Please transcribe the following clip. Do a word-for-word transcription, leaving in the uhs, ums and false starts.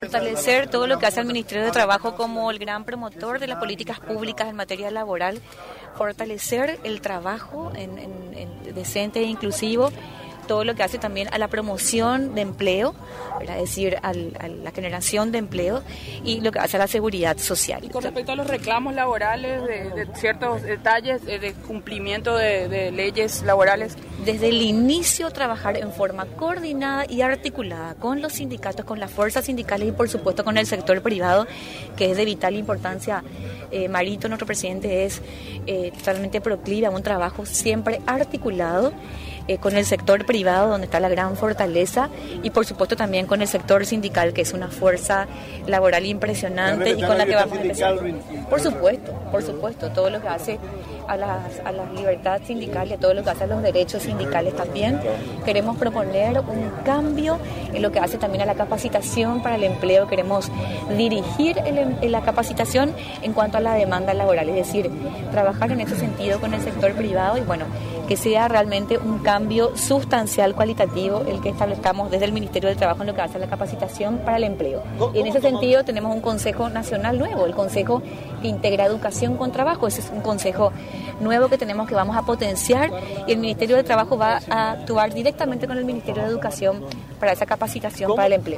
Fortalecer todo lo que hace el Ministerio de Trabajo como el gran promotor de las políticas públicas en materia laboral, fortalecer el trabajo en, en, en decente e inclusivo, todo lo que hace también a la promoción de empleo, ¿verdad? Es decir, al, a la generación de empleo y lo que hace a la seguridad social. Y con respecto a los reclamos laborales, de, de ciertos detalles de, de cumplimiento de, de leyes laborales. Desde el inicio trabajar en forma coordinada y articulada con los sindicatos, con las fuerzas sindicales y por supuesto con el sector privado, que es de vital importancia. Eh, Marito, nuestro presidente, es eh, totalmente proclive a un trabajo siempre articulado eh, con el sector privado, donde está la gran fortaleza, y por supuesto también con el sector sindical, que es una fuerza laboral impresionante y con la que vamos a empezar. Por supuesto, por supuesto, todo lo que hace a las, a la libertad sindical y a todo lo que hace a los derechos sindicales también. Queremos proponer un cambio en lo que hace también a la capacitación para el empleo. Queremos dirigir el, la capacitación en cuanto a la demanda laboral, es decir, trabajar en ese sentido con el sector privado y bueno, que sea realmente un cambio sustancial, cualitativo, el que establezcamos desde el Ministerio del Trabajo en lo que hace a la capacitación para el empleo. Y en ese sentido tenemos un Consejo Nacional nuevo, el Consejo que integra educación con trabajo. Ese es un consejo nuevo que tenemos, que vamos a potenciar, y el Ministerio del Trabajo va a actuar directamente con el Ministerio de Educación para esa capacitación para el empleo.